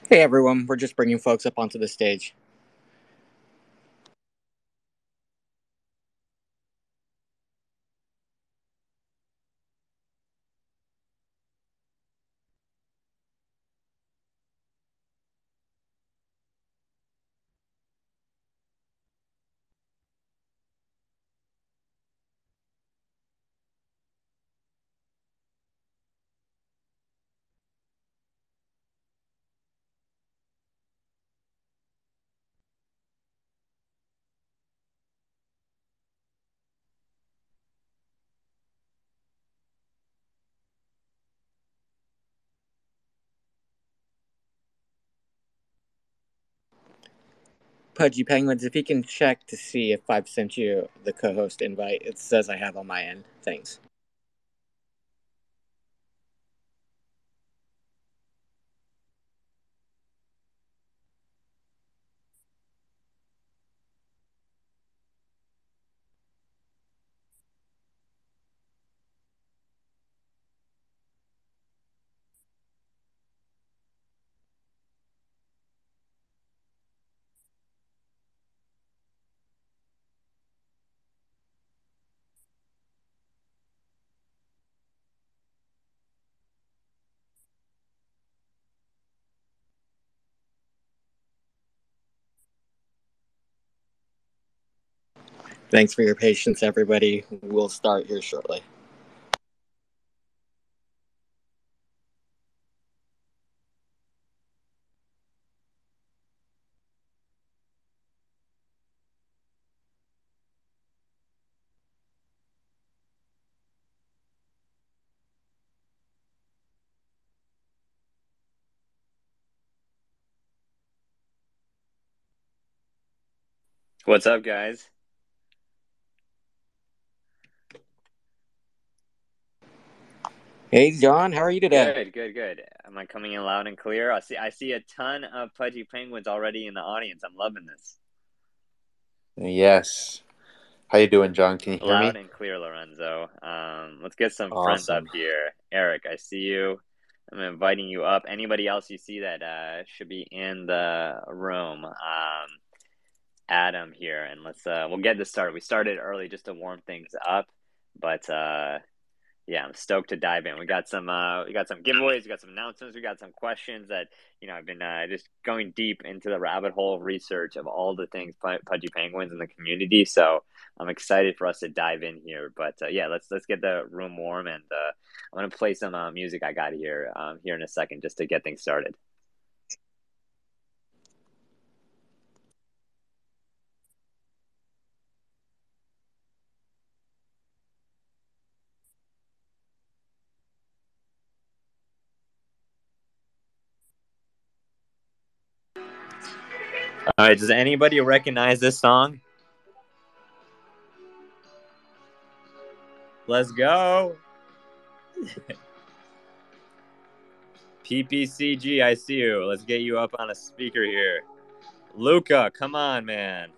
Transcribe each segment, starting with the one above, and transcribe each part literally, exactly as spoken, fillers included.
Hey everyone, we're just bringing folks up onto the stage. Pudgy Penguins, if you can check to see if I've sent you the co-host invite, it says I have on my end. Thanks. Thanks for your patience, everybody. We'll start here shortly. What's up, guys? Hey John, how are you today? Good, good, good. Am I coming in loud and clear? I see I see a ton of Pudgy Penguins already in the audience. I'm loving this. Yes. How you doing, John? Can you hear Loud me? and clear, Lorenzo. Um, let's get some friends up Awesome. here. Eric, I see you. I'm inviting you up. Anybody else you see that uh, should be in the room? Um, Adam here, and let's uh, we'll get this started. We started early just to warm things up, but uh, yeah, I'm stoked to dive in. We got some uh we got some giveaways, we got some announcements, we got some questions that, you know, I've been uh, just going deep into the rabbit hole of research of all the things Pudgy Penguins in the community. So I'm excited for us to dive in here. But uh, yeah, let's let's get the room warm, and uh, I'm gonna play some uh, music I got here um, here in a second just to get things started. All right, does anybody recognize this song? Let's go. P P C G, I see you. Let's get you up on a speaker here. Luca, come on, man.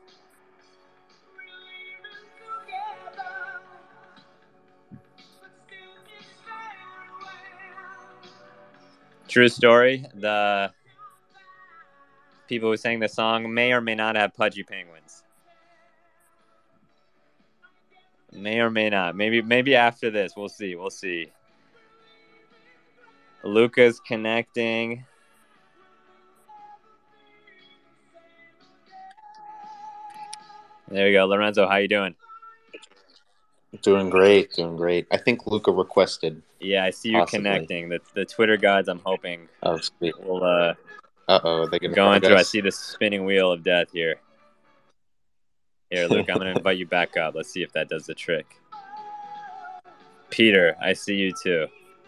True story. The people who sang the song may or may not have Pudgy Penguins. May or may not. Maybe maybe after this. We'll see. We'll see. Luca's connecting. There you go. Lorenzo, how you doing? Doing great, doing great. I think Luca requested. Yeah, I see you possibly. connecting. The the Twitter gods, I'm hoping. Oh, sweet. We'll uh Uh-oh, are they gonna going bug through. us? I see the spinning wheel of death here. Here, Luke, I'm gonna invite you back up. Let's see if that does the trick. Peter, I see you too.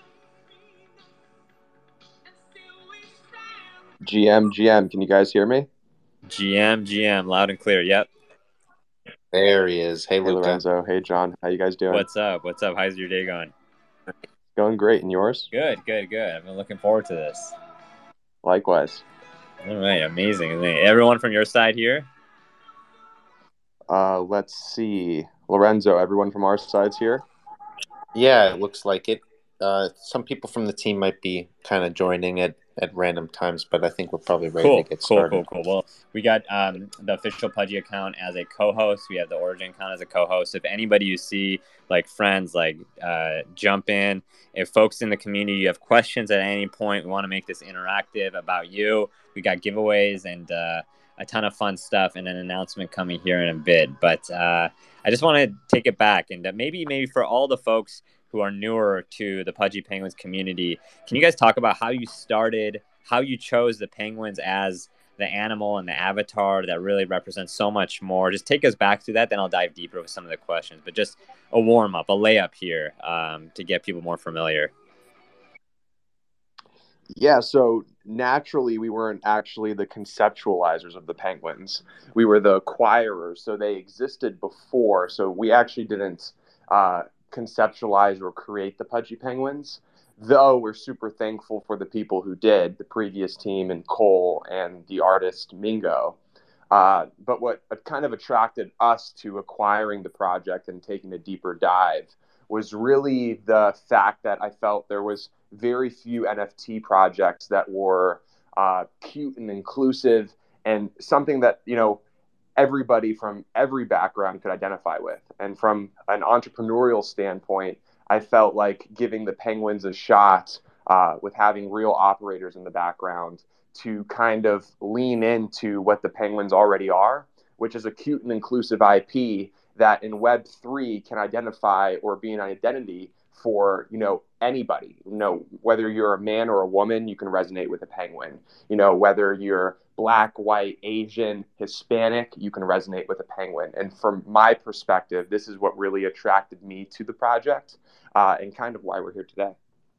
G M, G M, can you guys hear me? G M, G M, loud and clear. Yep. There he is. Hey, Hey, Luca. Lorenzo. Hey, John. How you guys doing? What's up? What's up? How's your day going? Going great. And yours? Good, good, good. I've been looking forward to this. Likewise. All right, amazing. Everyone from your side here? Uh, let's see. Lorenzo, everyone from our side's here? Yeah, it looks like it. Uh, some people from the team might be kind of joining it at random times, but I think we're probably ready Cool, to get cool, started. cool, cool. Well, we got um, the official Pudgy account as a co-host. We have the Origin account as a co-host. If anybody you see, like friends, like uh, jump in. If folks in the community you have questions at any point, we want to make this interactive about you. We got giveaways and uh, a ton of fun stuff, and an announcement coming here in a bit. But uh, I just want to take it back, and uh, maybe, maybe for all the folks who are newer to the Pudgy Penguins community, can you guys talk about how you started, how you chose the Penguins as the animal and the avatar that really represents so much more? Just take us back to that, then I'll dive deeper with some of the questions. But just a warm-up, a layup here um, to get people more familiar. Yeah, so naturally, we weren't actually the conceptualizers of the Penguins. We were the acquirers, so they existed before. So we actually didn't uh, conceptualize or create the Pudgy Penguins, though we're super thankful for the people who did, the previous team and Cole and the artist Mingo. Uh, but what kind of attracted us to acquiring the project and taking a deeper dive was really the fact that I felt there was very few N F T projects that were uh, cute and inclusive and something that, you know, everybody from every background could identify with. And from an entrepreneurial standpoint, I felt like giving the Penguins a shot uh, with having real operators in the background to kind of lean into what the Penguins already are, which is a cute and inclusive I P that in Web three can identify or be an identity for, you know, anybody. You know, whether you're a man or a woman, you can resonate with a penguin. You know, whether you're black, white, Asian, Hispanic, you can resonate with a penguin. And from my perspective, this is what really attracted me to the project uh, and kind of why we're here today.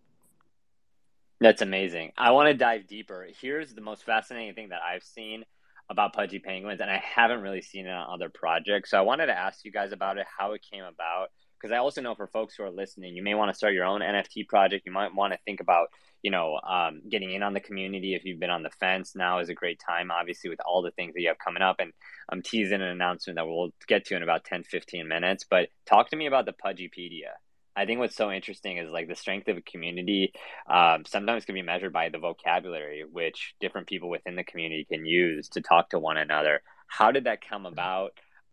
That's amazing. I want to dive deeper. Here's the most fascinating thing that I've seen about Pudgy Penguins, and I haven't really seen it on other projects. So I wanted to ask you guys about it, how it came about, because I also know for folks who are listening, you may want to start your own N F T project. You might want to think about, you know, um, getting in on the community. If you've been on the fence, now is a great time, obviously, with all the things that you have coming up. And I'm teasing an announcement that we'll get to in about ten, fifteen minutes. But talk to me about the Pudgypedia. I think what's so interesting is like the strength of a community um, sometimes can be measured by the vocabulary which different people within the community can use to talk to one another. How did that come about?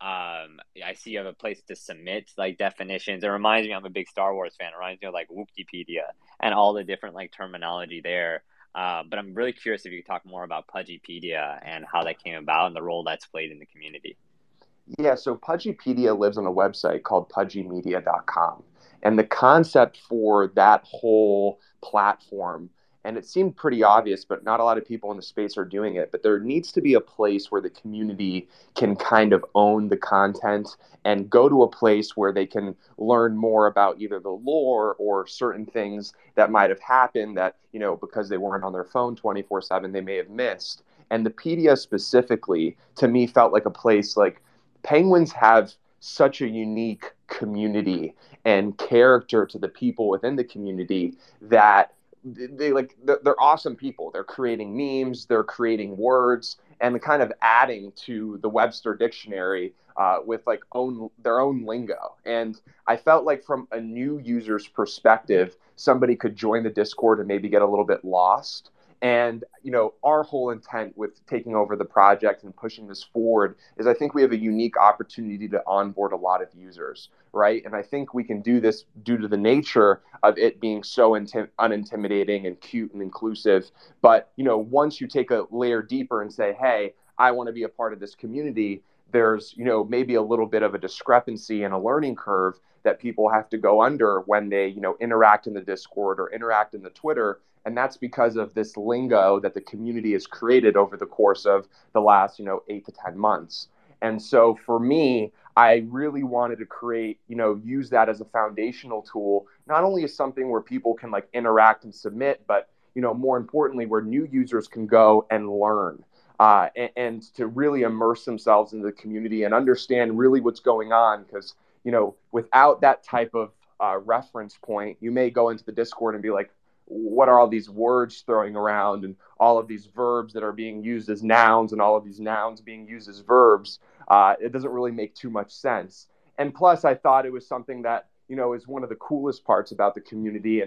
Um, I see you have a place to submit like definitions. It reminds me, I'm a big Star Wars fan. It reminds me of like Wikipedia and all the different like terminology there. Uh, but I'm really curious if you could talk more about Pudgypedia and how that came about and the role that's played in the community. Yeah, so Pudgypedia lives on a website called pudgy media dot com. And the concept for that whole platform, and it seemed pretty obvious, but not a lot of people in the space are doing it, but there needs to be a place where the community can kind of own the content and go to a place where they can learn more about either the lore or certain things that might have happened that, you know, because they weren't on their phone twenty-four seven, they may have missed. And the Pedia specifically, to me, felt like a place like Penguins have such a unique community and character to the people within the community that they like they're awesome people. They're creating memes, they're creating words, and kind of adding to the Webster dictionary uh, with like own their own lingo. And I felt like from a new user's perspective, somebody could join the Discord and maybe get a little bit lost. And, you know, our whole intent with taking over the project and pushing this forward is I think we have a unique opportunity to onboard a lot of users, right? And I think we can do this due to the nature of it being so intim- unintimidating and cute and inclusive. But, you know, once you take a layer deeper and say, hey, I want to be a part of this community, there's, you know, maybe a little bit of a discrepancy and a learning curve that people have to go under when they, you know, interact in the Discord or interact in the Twitter. And that's because of this lingo that the community has created over the course of the last, you know, eight to ten months. And so for me, I really wanted to create, you know, use that as a foundational tool, not only as something where people can like interact and submit, but, you know, more importantly, where new users can go and learn uh, and, and to really immerse themselves in the community and understand really what's going on. Because, you know, without that type of uh, reference point, you may go into the Discord and be like, what are all these words throwing around and all of these verbs that are being used as nouns and all of these nouns being used as verbs? Uh, it doesn't really make too much sense. And plus, I thought it was something that, you know, is one of the coolest parts about the community and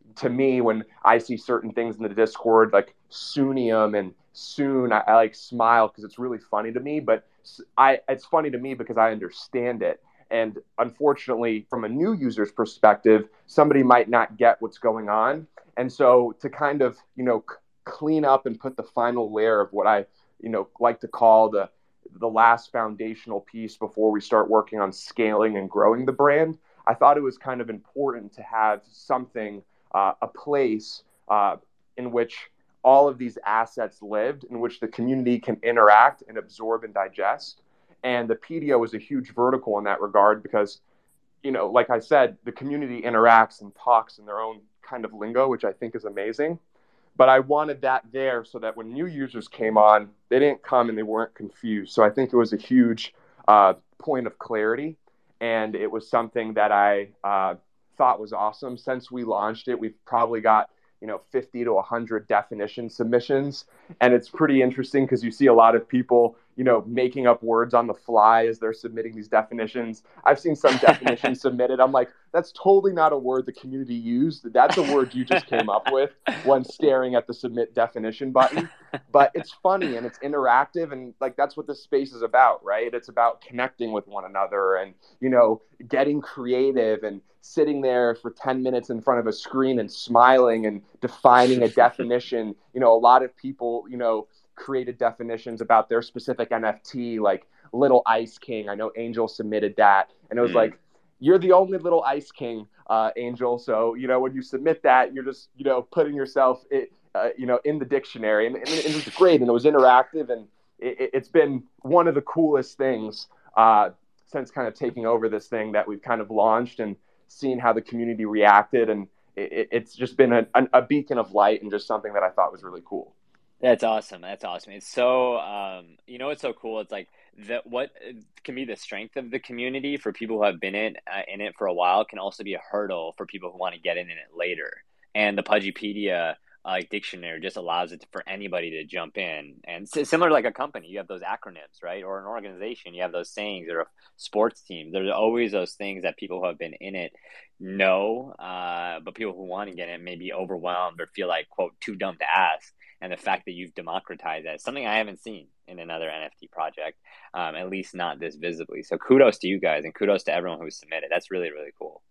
to me, when I see certain things in the Discord, like Soonium and Soon, I, I like smile because it's really funny to me. But I, it's funny to me because I understand it. And unfortunately, from a new user's perspective, somebody might not get what's going on. And so to kind of, you know, c- clean up and put the final layer of what I, you know, like to call the the last foundational piece before we start working on scaling and growing the brand, I thought it was kind of important to have something, uh, a place uh, in which all of these assets lived, in which the community can interact and absorb and digest. And the Pedia was a huge vertical in that regard because, you know, like I said, the community interacts and talks in their own kind of lingo, which I think is amazing. But I wanted that there so that when new users came on, they didn't come and they weren't confused. So I think it was a huge uh, point of clarity. And it was something that I uh, thought was awesome. Since we launched it, we've probably got, you know, fifty to one hundred definition submissions. And it's pretty interesting because you see a lot of people, you know, making up words on the fly as they're submitting these definitions. I've seen some definitions submitted. I'm like, that's totally not a word the community used. That's a word you just came up with when staring at the submit definition button. But it's funny and it's interactive, and like that's what this space is about, right? It's about connecting with one another and, you know, getting creative and sitting there for ten minutes in front of a screen and smiling and defining a definition. You know, a lot of people, you know, created definitions about their specific N F T, like Little Ice King. I know Angel submitted that, and it was mm. like, you're the only Little Ice King, uh, Angel. So, you know, when you submit that, you're just, you know, putting yourself, it, uh, you know, in the dictionary, and, and it was great, and it was interactive, and it, it's been one of the coolest things uh, since kind of taking over this thing that we've kind of launched and seeing how the community reacted, and it, it's just been a, a beacon of light and just something that I thought was really cool. That's awesome. That's awesome. It's so, um, you know, it's so cool. It's like that. What can be the strength of the community for people who have been in uh, in it for a while can also be a hurdle for people who want to get in it later. And the Pudgypedia uh, like dictionary just allows it for anybody to jump in. And s- similar to like a company, you have those acronyms, right? Or an organization, you have those sayings. Or a sports team, there's always those things that people who have been in it know, uh, but people who want to get in may be overwhelmed or feel like, quote, too dumb to ask. And the fact that you've democratized that is something I haven't seen in another N F T project, um, at least not this visibly. So kudos to you guys, and kudos to everyone who submitted. That's really, really cool.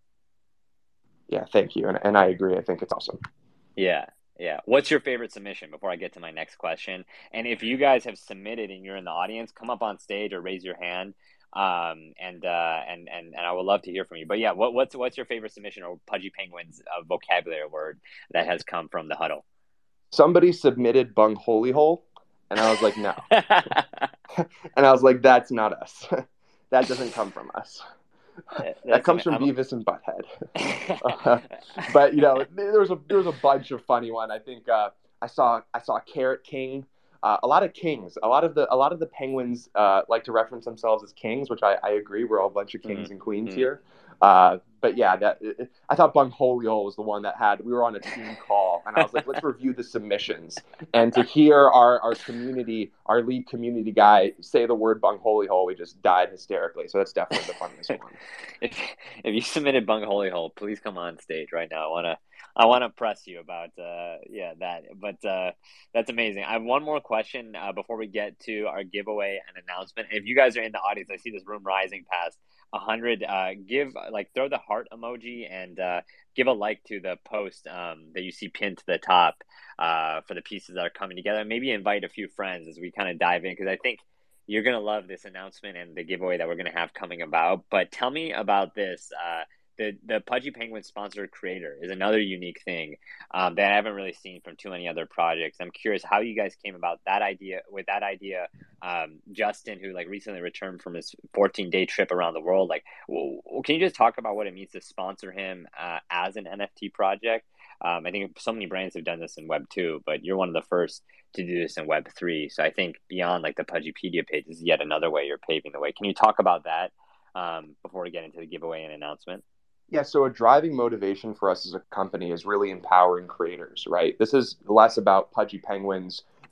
Yeah, thank you. And, and I agree. I think it's awesome. Yeah, yeah. What's your favorite submission before I get to my next question? And if you guys have submitted and you're in the audience, come up on stage or raise your hand. Um, and, uh, and, and, and I would love to hear from you. But yeah, what, what's, what's your favorite submission or Pudgy Penguins uh, vocabulary word that has come from the huddle? Somebody submitted Bung Holy Hole, and I was like, no. And I was like, that's not us. That doesn't come from us. That's that comes from I'm... Beavis and Butthead. uh, but you know, there was a there was a bunch of funny one. I think uh, I saw I saw Carrot King. Uh, a lot of kings. A lot of the a lot of the penguins uh, like to reference themselves as kings, which I, I agree. We're all a bunch of kings mm-hmm. and queens mm-hmm. here. Uh, but yeah, that it, I thought Bung Holy Hole was the one that had. We were on a team call, and I was like, let's review the submissions. And to hear our our community, our lead community guy say the word Bung Holy Hole, we just died hysterically. So that's definitely the funniest one. If if you submitted Bung Holy Hole, please come on stage right now. I wanna. I want to press you about, uh, yeah, that, but uh, that's amazing. I have one more question uh, before we get to our giveaway and announcement. If you guys are in the audience, I see this room rising past a hundred. Uh, give like throw the heart emoji and uh, give a like to the post um, that you see pinned to the top uh, for the pieces that are coming together. Maybe invite a few friends as we kind of dive in, because I think you're gonna love this announcement and the giveaway that we're gonna have coming about. But tell me about this. Uh, The the Pudgy Penguin sponsored creator is another unique thing um, that I haven't really seen from too many other projects. I'm curious how you guys came about that idea. With that idea, um, Justin, who like recently returned from his fourteen day trip around the world, like, well, can you just talk about what it means to sponsor him uh, as an N F T project? Um, I think so many brands have done this in Web two, but you're one of the first to do this in Web three. So I think beyond like the Pudgypedia page is yet another way you're paving the way. Can you talk about that um, before we get into the giveaway and announcement? Yeah, so a driving motivation for us as a company is really empowering creators, right? This is less about Pudgy Penguins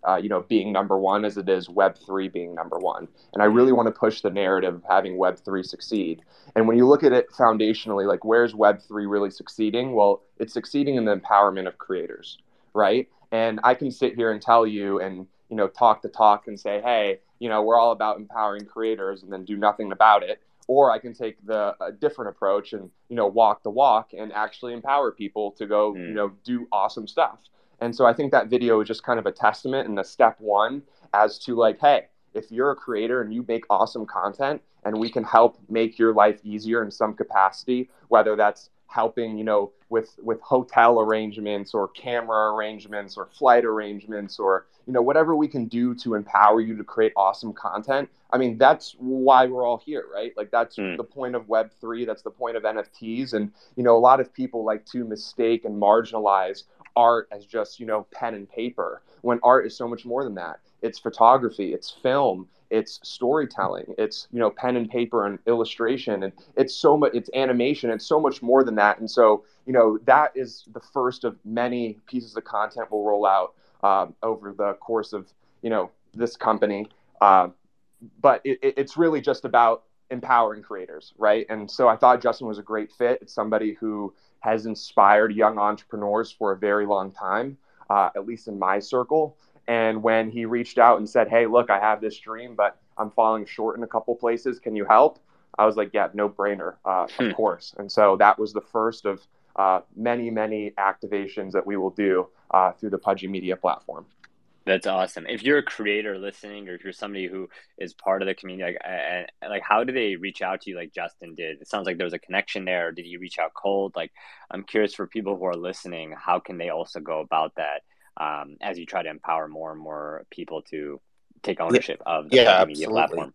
uh, you know, being number one as it is Web three being number one. And I really want to push the narrative of having Web three succeed. And when you look at it foundationally, like where's Web three really succeeding? Well, it's succeeding in the empowerment of creators, right? And I can sit here and tell you and, you know, talk the talk and say, hey, you know, we're all about empowering creators and then do nothing about it. Or I can take the a different approach and, you know, walk the walk and actually empower people to go, mm. you know, do awesome stuff. And so I think that video is just kind of a testament and a step one as to like, hey, if you're a creator and you make awesome content and we can help make your life easier in some capacity, whether that's helping, you know, with, with hotel arrangements or camera arrangements or flight arrangements or, you know, whatever we can do to empower you to create awesome content. I mean, that's why we're all here, right? Like that's mm. the point of Web three. That's the point of N F Ts. And, you know, a lot of people like to mistake and marginalize art as just, you know, pen and paper, when art is so much more than that. It's photography, it's film, it's storytelling, it's, you know, pen and paper and illustration, and it's so much, it's animation, it's so much more than that. And so, you know, that is the first of many pieces of content we'll roll out uh, over the course of, you know, this company. Uh, but it, it's really just about empowering creators, right? And so I thought Justin was a great fit. It's somebody who has inspired young entrepreneurs for a very long time, uh, at least in my circle. And when he reached out and said, hey, look, I have this dream, but I'm falling short in a couple places. Can you help? I was like, yeah, no brainer, uh, hmm. of course. And so that was the first of uh, many, many activations that we will do uh, through the Pudgy Media platform. That's awesome. If you're a creator listening, or if you're somebody who is part of the community, like, uh, like how do they reach out to you like Justin did? It sounds like there was a connection there. Or did you reach out cold? Like, I'm curious for people who are listening, how can they also go about that um, as you try to empower more and more people to take ownership yeah. of the yeah, Pudgy Media platform?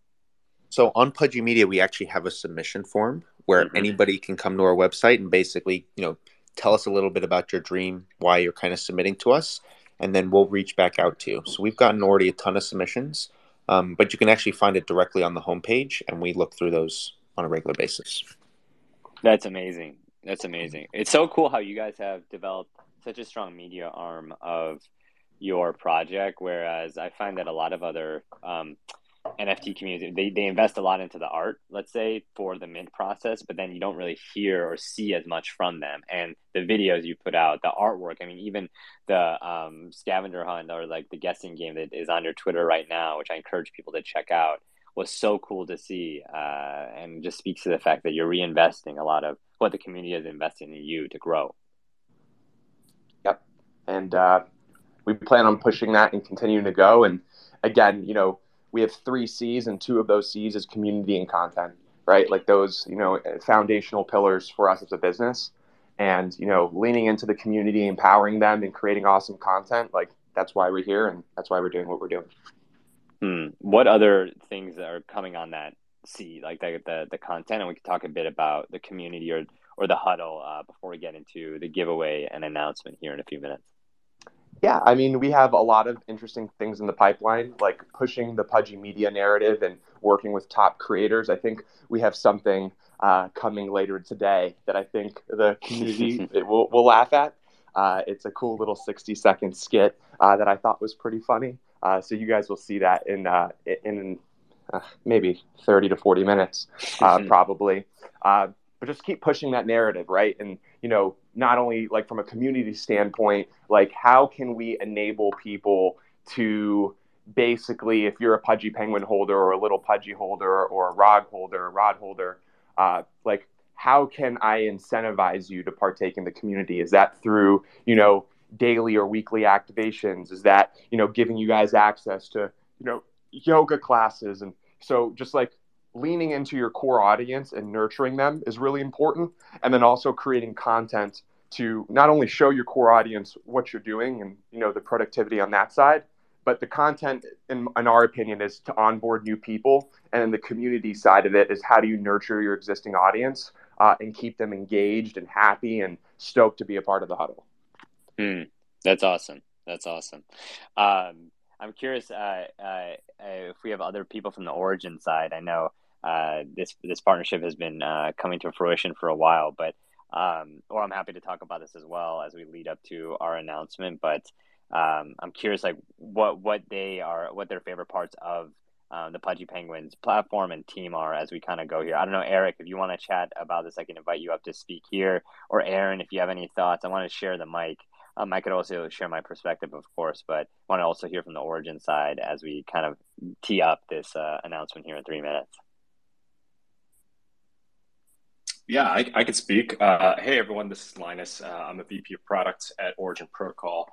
So on Pudgy Media, we actually have a submission form where mm-hmm. anybody can come to our website and basically, you know, tell us a little bit about your dream, why you're kind of submitting to us. And then we'll reach back out to you. So we've gotten already a ton of submissions, um, but you can actually find it directly on the homepage, and we look through those on a regular basis. That's amazing. That's amazing. It's so cool how you guys have developed such a strong media arm of your project, whereas I find that a lot of other um, N F T communities, they, they invest a lot into the art, let's say, for the mint process, but then you don't really hear or see as much from them. And the videos you put out, the artwork, I mean, even the um, scavenger hunt or like the guessing game that is on your Twitter right now, which I encourage people to check out, was so cool to see, uh, and just speaks to the fact that you're reinvesting a lot of what the community is investing in you to grow. Yep. And uh, we plan on pushing that and continuing to go. And again, you know, we have three C's, and two of those C's is community and content, right? Like those, you know, foundational pillars for us as a business. And, you know, leaning into the community, empowering them, and creating awesome content, like that's why we're here, and that's why we're doing what we're doing. Hmm. What other things are coming on that C, like the, the, the content? And we can talk a bit about the community or, or the huddle uh, before we get into the giveaway and announcement here in a few minutes. Yeah, I mean, we have a lot of interesting things in the pipeline, like pushing the Pudgy Media narrative and working with top creators. I think we have something uh, coming later today that I think the community it will, will laugh at. Uh, it's a cool little sixty second skit uh, that I thought was pretty funny. Uh, so you guys will see that in uh, in uh, maybe thirty to forty minutes, uh, probably. Uh, but just keep pushing that narrative, right? And, you know, not only like from a community standpoint, like how can we enable people to basically, if you're a Pudgy Penguin holder or a Little Pudgy holder or a R O G holder, a rod holder, uh, like how can I incentivize you to partake in the community? Is that through, you know, daily or weekly activations? Is that, you know, giving you guys access to, you know, yoga classes? And so just like leaning into your core audience and nurturing them is really important. And then also creating content to not only show your core audience what you're doing and, you know, the productivity on that side, but the content, in, in our opinion, is to onboard new people. And then the community side of it is how do you nurture your existing audience uh, and keep them engaged and happy and stoked to be a part of the huddle. Mm, that's awesome. That's awesome. Um, I'm curious uh, uh, if we have other people from the Origin side. I know uh, this this partnership has been uh, coming to fruition for a while, but um, or I'm happy to talk about this as well as we lead up to our announcement. But um, I'm curious, like what what they are, what their favorite parts of uh, the Pudgy Penguins platform and team are as we kind of go here. I don't know, Eric, if you want to chat about this, I can invite you up to speak here. Or Aaron, if you have any thoughts, I want to share the mic. Um, I could also share my perspective, of course, but I want to also hear from the Origin side as we kind of tee up this uh, announcement here in three minutes. Yeah, I, I could speak. Uh, hey, everyone, this is Linus. Uh, I'm a V P of Product at Origin Protocol.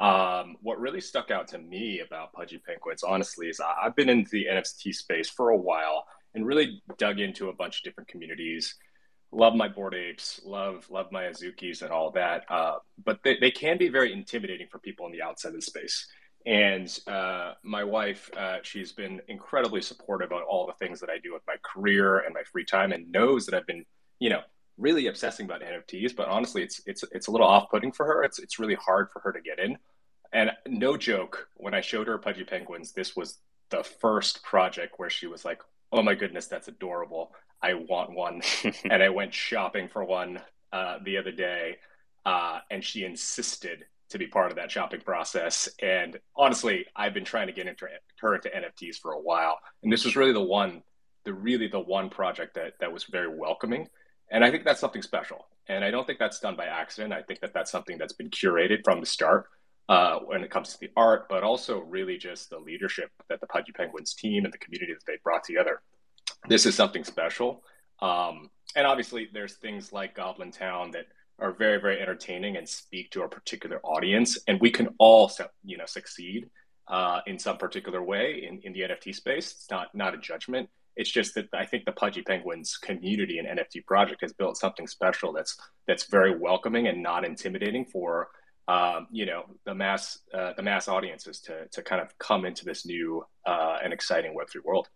Um, what really stuck out to me about Pudgy Penguins, honestly, is I've been in the N F T space for a while and really dug into a bunch of different communities. Love my Bored Apes, love love my Azukis and all that. Uh, but they, they can be very intimidating for people on the outside of the space. And uh, my wife, uh, she's been incredibly supportive of all the things that I do with my career and my free time, and knows that I've been, you know, really obsessing about N F Ts. But honestly, it's it's it's a little off-putting for her. It's it's really hard for her to get in. And no joke, when I showed her Pudgy Penguins, this was the first project where she was like, "Oh my goodness, that's adorable. I want one." And I went shopping for one uh, the other day, uh, and she insisted to be part of that shopping process. And honestly, I've been trying to get into her into N F Ts for a while, and this was really the one, the really the one project that that was very welcoming. And I think that's something special. And I don't think that's done by accident. I think that that's something that's been curated from the start uh, when it comes to the art, but also really just the leadership that the Pudgy Penguins team and the community that they brought together. This is something special. Um, and obviously there's things like Goblin Town that are very, very entertaining and speak to a particular audience. And we can all, you know, succeed uh, in some particular way in, in the N F T space. It's not, not a judgment. It's just that I think the Pudgy Penguins community and N F T project has built something special that's that's very welcoming and not intimidating for um, you know the mass uh, the mass audiences to to kind of come into this new uh, and exciting Web three world.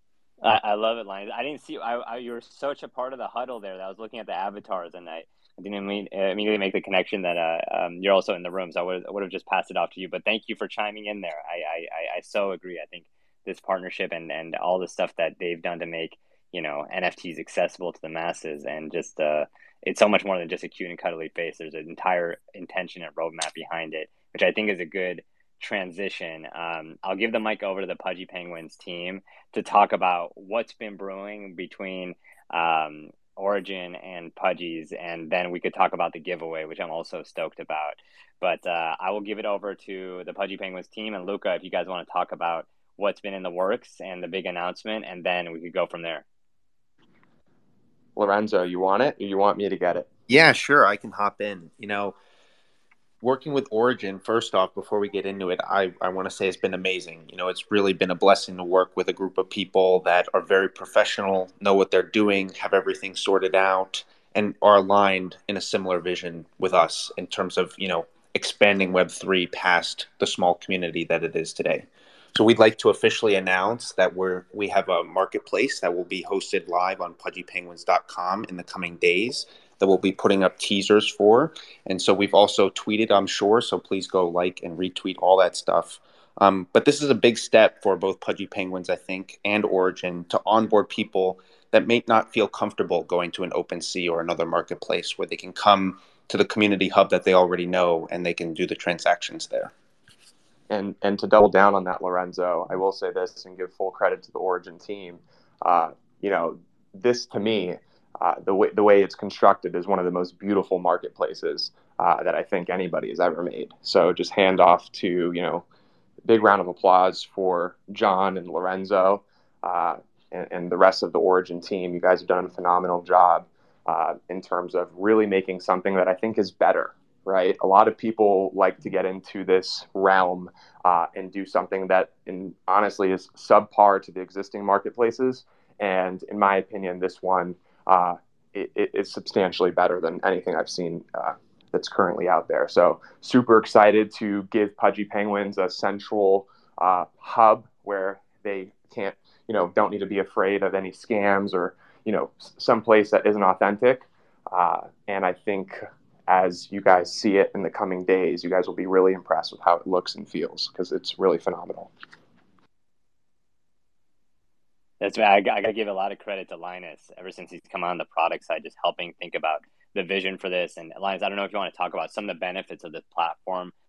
I, I love it, Linus. I didn't see I, I, you were such a part of the huddle there that I was looking at the avatars, and I, I didn't mean, uh, immediately make the connection that uh, um, you're also in the room. So I would I would have just passed it off to you. But thank you for chiming in there. I I, I so agree. I think this partnership and, and all the stuff that they've done to make, you know, N F Ts accessible to the masses, and just uh, it's so much more than just a cute and cuddly face. There's an entire intention and roadmap behind it, which I think is a good transition. Um, I'll give the mic over to the Pudgy Penguins team to talk about what's been brewing between um, Origin and Pudgy's, and then we could talk about the giveaway, which I'm also stoked about. But uh, I will give it over to the Pudgy Penguins team, and Luca, if you guys want to talk about what's been in the works and the big announcement, and then we could go from there. Lorenzo, you want it, or you want me to get it? Yeah, sure. I can hop in. You know, working with Origin, first off, before we get into it, I, I want to say it's been amazing. You know, it's really been a blessing to work with a group of people that are very professional, know what they're doing, have everything sorted out, and are aligned in a similar vision with us in terms of, you know, expanding Web three past the small community that it is today. So we'd like to officially announce that we're we have a marketplace that will be hosted live on pudgy penguins dot com in the coming days that we'll be putting up teasers for. And so we've also tweeted, I'm sure, so please go like and retweet all that stuff. Um, but this is a big step for both Pudgy Penguins, I think, and Origin to onboard people that may not feel comfortable going to an OpenSea or another marketplace, where they can come to the community hub that they already know and they can do the transactions there. And and to double down on that, Lorenzo, I will say this and give full credit to the Origin team. Uh, you know, this to me, uh, the way the way it's constructed is one of the most beautiful marketplaces uh, that I think anybody has ever made. So just hand off to, you know, big round of applause for John and Lorenzo uh, and, and the rest of the Origin team. You guys have done a phenomenal job uh, in terms of really making something that I think is better. Right, a lot of people like to get into this realm uh, and do something that, in, honestly, is subpar to the existing marketplaces. And in my opinion, this one uh, it, it is substantially better than anything I've seen uh, that's currently out there. So, super excited to give Pudgy Penguins a central uh, hub where they can't, you know, don't need to be afraid of any scams or, you know, some place that isn't authentic. Uh, and I think, as you guys see it in the coming days, you guys will be really impressed with how it looks and feels, because it's really phenomenal. That's right. I, I got to give a lot of credit to Linus ever since he's come on the product side, just helping think about the vision for this. And Linus, I don't know if you want to talk about some of the benefits of this platform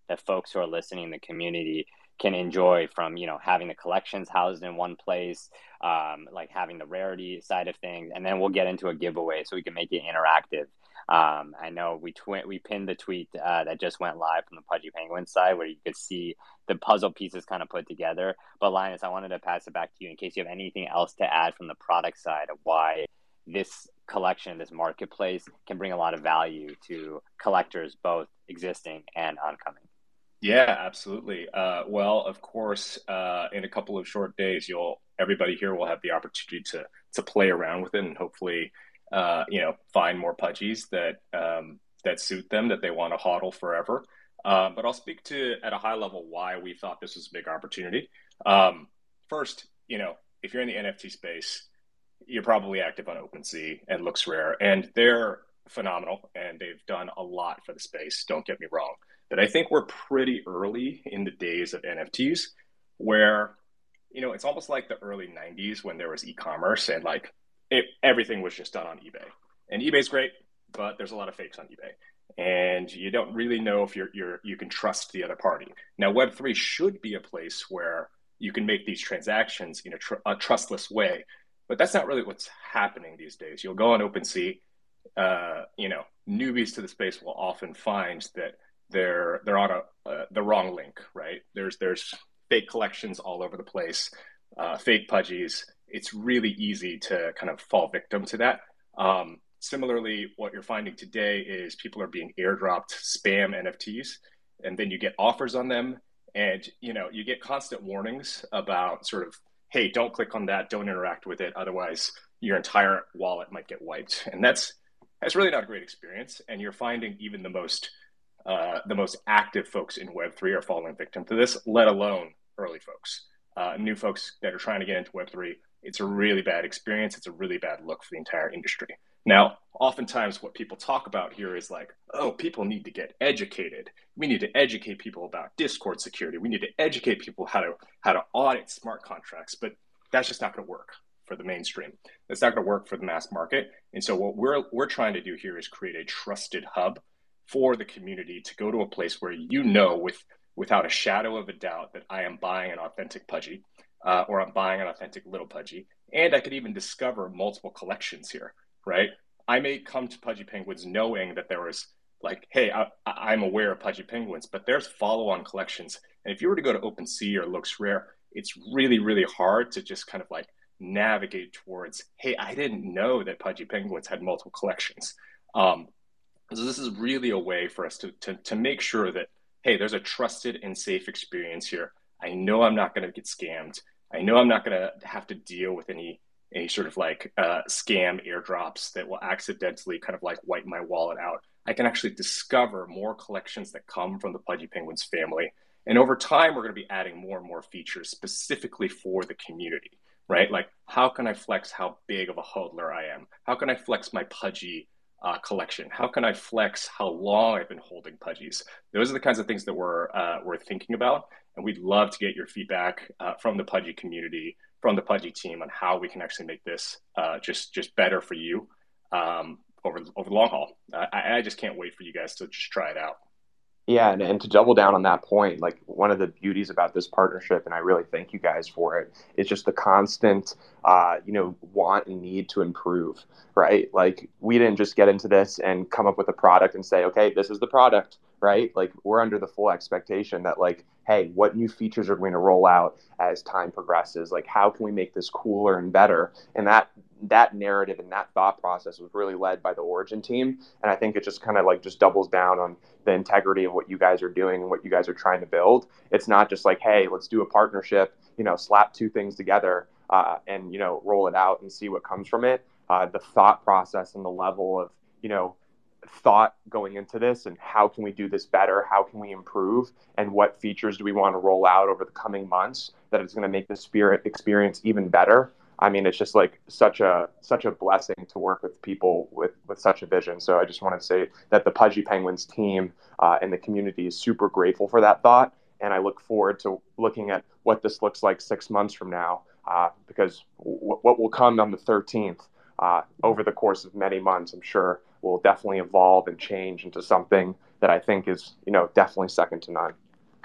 that folks who are listening in the community can enjoy, from, you know, having the collections housed in one place, um, like having the rarity side of things. And then we'll get into a giveaway so we can make it interactive. Um, I know we twi- we pinned the tweet uh, that just went live from the Pudgy Penguin side, where you could see the puzzle pieces kind of put together. But Linus, I wanted to pass it back to you in case you have anything else to add from the product side of why this collection, this marketplace, can bring a lot of value to collectors, both existing and oncoming. Yeah, absolutely. Uh, well, of course, uh, in a couple of short days, you'll everybody here will have the opportunity to to play around with it and hopefully, uh, you know, find more pudgies that um, that suit them, that they want to hodl forever. Um, but I'll speak to at a high level why we thought this was a big opportunity. Um, first, you know, if you're in the N F T space, you're probably active on OpenSea and LooksRare, and they're phenomenal and they've done a lot for the space. Don't get me wrong. But I think we're pretty early in the days of N F Ts where, you know, it's almost like the early nineties when there was e-commerce and like it, everything was just done on eBay. And eBay's great, but there's a lot of fakes on eBay. And you don't really know if you're, you're you can trust the other party. Now, Web three should be a place where you can make these transactions in a, tr- a trustless way. But that's not really what's happening these days. You'll go on OpenSea, uh, you know, newbies to the space will often find that they're they're on a uh, the wrong link, right? There's there's fake collections all over the place, uh, fake pudgies. It's really easy to kind of fall victim to that. Um, similarly, what you're finding today is people are being airdropped spam N F Ts, and then you get offers on them, and you know you get constant warnings about sort of, hey, don't click on that, don't interact with it, otherwise your entire wallet might get wiped, and that's that's really not a great experience. And you're finding even the most Uh, the most active folks in Web three are falling victim to this, let alone early folks. Uh, new folks that are trying to get into Web three, it's a really bad experience. It's a really bad look for the entire industry. Now, oftentimes what people talk about here is like, oh, people need to get educated. We need to educate people about Discord security. We need to educate people how to how to audit smart contracts. But that's just not going to work for the mainstream. That's not going to work for the mass market. And so what we're we're trying to do here is create a trusted hub for the community to go to a place where you know with without a shadow of a doubt that I am buying an authentic pudgy uh, or I'm buying an authentic little pudgy. And I could even discover multiple collections here, right? I may come to Pudgy Penguins knowing that there was like, hey, I, I'm aware of Pudgy Penguins, but there's follow-on collections. And if you were to go to OpenSea or LooksRare, it's really, really hard to just kind of like navigate towards, hey, I didn't know that Pudgy Penguins had multiple collections. Um, So this is really a way for us to, to, to make sure that, hey, there's a trusted and safe experience here. I know I'm not going to get scammed. I know I'm not going to have to deal with any any sort of like uh, scam airdrops that will accidentally kind of like wipe my wallet out. I can actually discover more collections that come from the Pudgy Penguins family. And over time, we're going to be adding more and more features specifically for the community, right? Like, how can I flex how big of a hodler I am? How can I flex my Pudgy Uh, collection? How can I flex how long I've been holding pudgies? Those are the kinds of things that we're uh, we're thinking about, and we'd love to get your feedback uh, from the Pudgy community, from the Pudgy team, on how we can actually make this uh, just just better for you um, over over the long haul. Uh, I, I just can't wait for you guys to just try it out. Yeah, and, and to double down on that point, like one of the beauties about this partnership, and I really thank you guys for it, is just the constant, uh, you know, want and need to improve, right? Like we didn't just get into this and come up with a product and say, okay, this is the product, right? Like we're under the full expectation that like, hey, what new features are going to roll out as time progresses? Like how can we make this cooler and better? And that that narrative and that thought process was really led by the Origin team. And I think it just kind of like just doubles down on the integrity of what you guys are doing and what you guys are trying to build. It's not just like, hey, let's do a partnership, you know, slap two things together uh, and, you know, roll it out and see what comes from it. Uh, the thought process and the level of, you know, thought going into this and how can we do this better? How can we improve? And what features do we want to roll out over the coming months that is going to make the spirit experience even better? I mean, it's just like such a such a blessing to work with people with, with such a vision. So I just want to say that the Pudgy Penguins team uh, and the community is super grateful for that thought. And I look forward to looking at what this looks like six months from now, uh, because w- what will come on the thirteenth uh, over the course of many months, I'm sure will definitely evolve and change into something that I think is, you know, definitely second to none.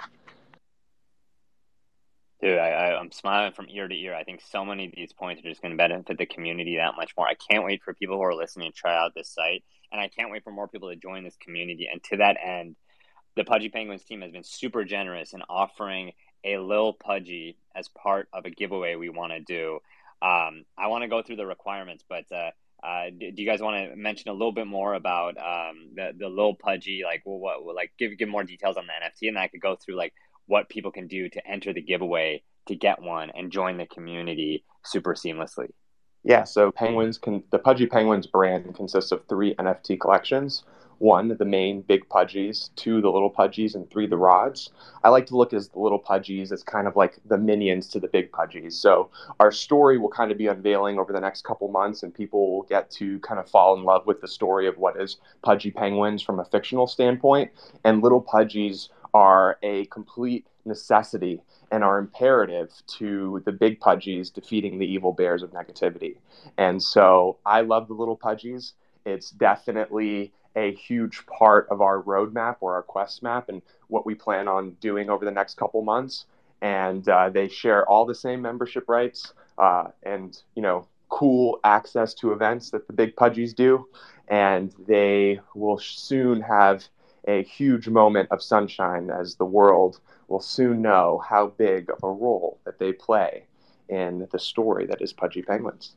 Dude, I, I, I'm smiling from ear to ear. I think so many of these points are just going to benefit the community that much more. I can't wait for people who are listening to try out this site, and I can't wait for more people to join this community. And to that end, the Pudgy Penguins team has been super generous in offering a Lil Pudgy as part of a giveaway we want to do. Um, I want to go through the requirements, but uh, uh, do, do you guys want to mention a little bit more about um, the the Lil Pudgy? Like, well, what, like, give give more details on the N F T, and I could go through like what people can do to enter the giveaway to get one and join the community super seamlessly. Yeah, so Penguins can the Pudgy Penguins brand consists of three N F T collections. One, the main big Pudgies, two, the little Pudgies, and three, the rods. I like to look at the little Pudgies as kind of like the minions to the big Pudgies. So our story will kind of be unveiling over the next couple months, and people will get to kind of fall in love with the story of what is Pudgy Penguins from a fictional standpoint. And little Pudgies are a complete necessity and are imperative to the big Pudgies defeating the evil bears of negativity. And so I love the little Pudgies. It's definitely a huge part of our roadmap or our quest map and what we plan on doing over the next couple months. And uh, they share all the same membership rights uh, and, you know, cool access to events that the big Pudgies do. And they will soon have a huge moment of sunshine as the world will soon know how big of a role that they play in the story that is Pudgy Penguins.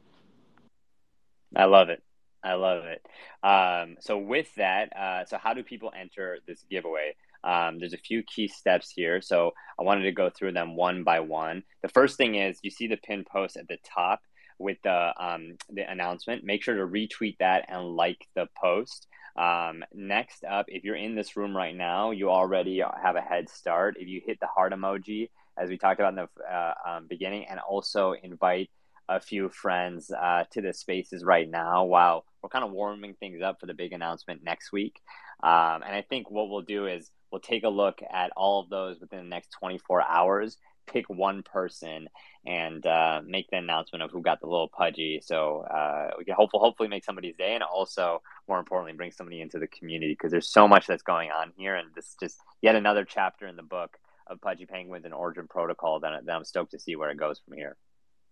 I love it. I love it. Um, so with that, uh, so how do people enter this giveaway? Um, there's a few key steps here. So I wanted to go through them one by one. The first thing is you see the pinned post at the top with the um, the announcement. Make sure to retweet that and like the post. Um, next up, if you're in this room right now, you already have a head start. If you hit the heart emoji, as we talked about in the uh, um, beginning, and also invite a few friends uh, to the spaces right now while we're kind of warming things up for the big announcement next week. Um, and I think what we'll do is we'll take a look at all of those within the next twenty-four hours, pick one person, and uh, make the announcement of who got the little Pudgy. So uh, we can hopefully, hopefully make somebody's day, and also, more importantly, bring somebody into the community, because there's so much that's going on here, and this is just yet another chapter in the book of Pudgy Penguins and Origin Protocol that, that I'm stoked to see where it goes from here.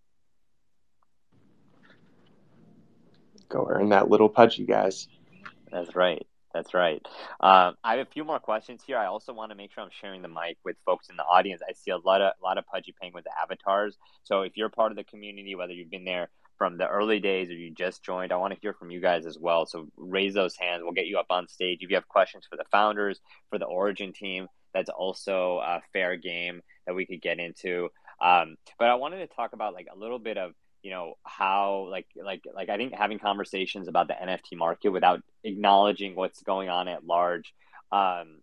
Go earn that little Pudgy, guys. That's right. That's right. Um, I have a few more questions here. I also want to make sure I'm sharing the mic with folks in the audience. I see a lot of a lot of Pudgy Penguins avatars. So if you're part of the community, whether you've been there from the early days or you just joined, I want to hear from you guys as well. So raise those hands. We'll get you up on stage. If you have questions for the founders, for the Origin team, that's also a fair game that we could get into. Um, but I wanted to talk about like a little bit of, you know, how like like like I think having conversations about the N F T market without acknowledging what's going on at large, um,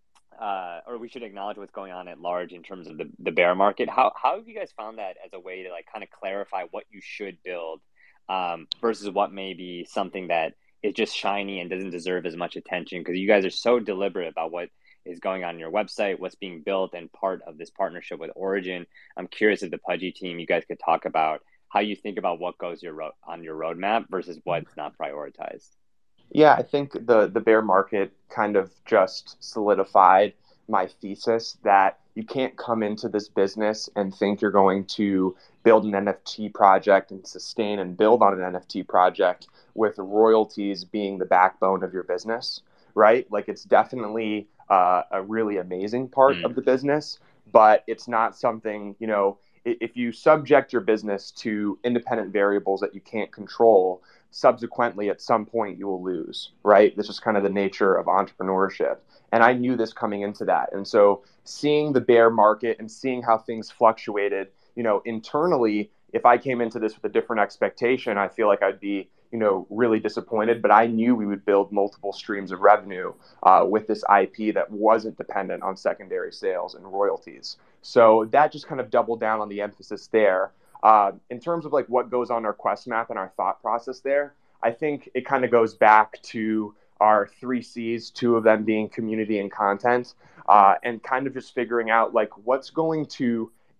uh, or we should acknowledge what's going on at large in terms of the, the bear market. How how have you guys found that as a way to like kind of clarify what you should build um, versus what may be something that is just shiny and doesn't deserve as much attention? Because you guys are so deliberate about what is going on your website, what's being built, and part of this partnership with Origin. I'm curious if the Pudgy team, you guys could talk about how you think about what goes your ro- on your roadmap versus what's not prioritized. Yeah, I think the the bear market kind of just solidified my thesis that you can't come into this business and think you're going to build an N F T project and sustain and build on an N F T project with royalties being the backbone of your business, right? Like it's definitely uh, a really amazing part mm. of the business, but it's not something, you know, if you subject your business to independent variables that you can't control, subsequently at some point you will lose, right? This is kind of the nature of entrepreneurship. And I knew this coming into that. And so seeing the bear market and seeing how things fluctuated, you know, internally, if I came into this with a different expectation, I feel like I'd be, you know, really disappointed. But I knew we would build multiple streams of revenue uh, with this I P that wasn't dependent on secondary sales and royalties. So that just kind of doubled down on the emphasis there. Uh, in terms of like what goes on our quest map and our thought process there, I think it kind of goes back to our three C's, two of them being community and content, uh, and kind of just figuring out like what's going to